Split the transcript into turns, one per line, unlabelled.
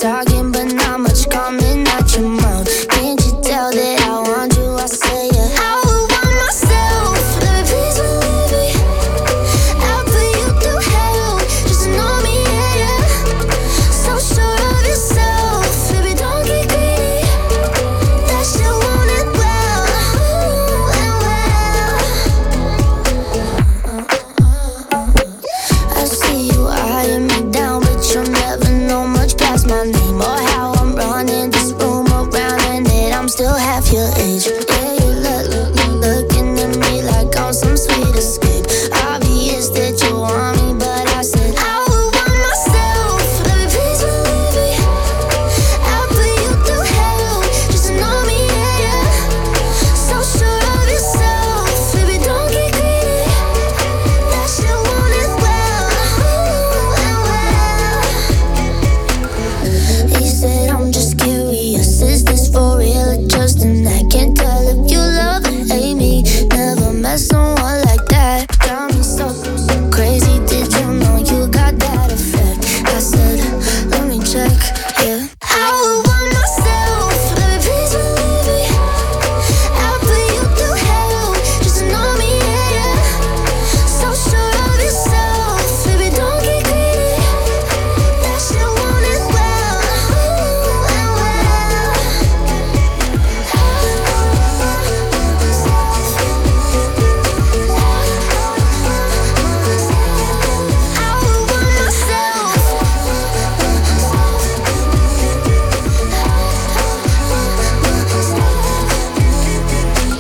talking, but not much coming out your mouth. Can't you tell that I want you? I say yeah. I would want myself. Let me please believe me. I'll put you through hell. Just know me, yeah, yeah. So sure of yourself, baby, don't get greedy. That shit want it well, and well. I see you eyeing me down, but you'll never know much past my name.